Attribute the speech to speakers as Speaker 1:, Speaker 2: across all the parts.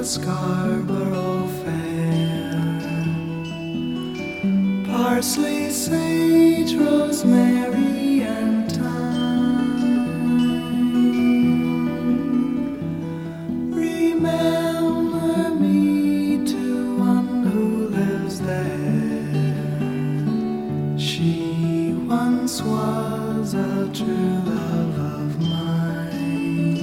Speaker 1: Scarborough Fair. Parsley, sage, rosemary, and thyme. Remember me to one who lives there. She once was a true love of mine.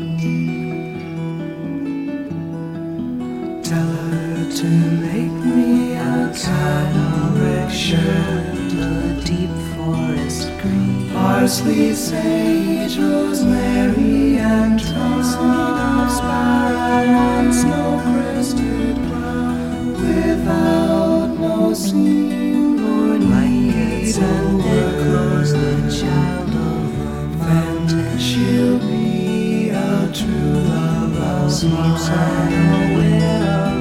Speaker 1: Tell her to make me a canoric shirt, a deep forest green. Parsley, sage, rosemary, and thyme. Sparrow on snow-crested brow, without no seam or need and echoes the child of romance. She'll be a true love of mine.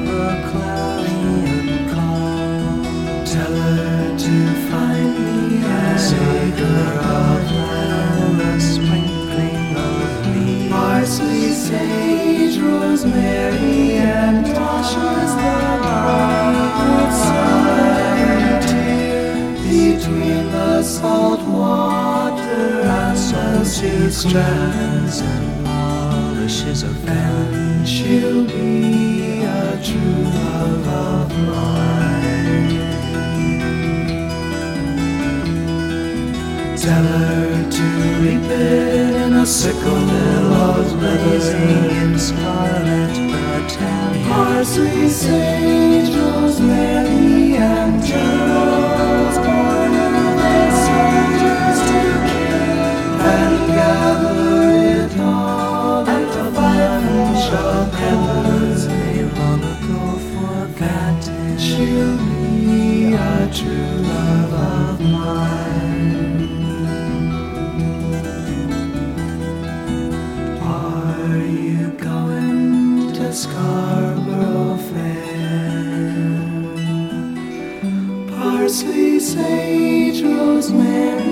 Speaker 1: Tell her to find me a acre of land, a sprinkling of leaves. Parsley, sage, rosemary, and toshes the bright side. Between the salt water and the sea strands and polishes of fen, she'll be a true love of mine. Tell her to reap it in a sickle, billows blazing in scarlet battalion. Parsley, sage, rosemary, and geraniums, born in the soldiers to kill, and gather it all at the financial peddlers may long ago forgotten. She'll be a true love of mine. Scarborough Fair. Parsley, sage, rosemary,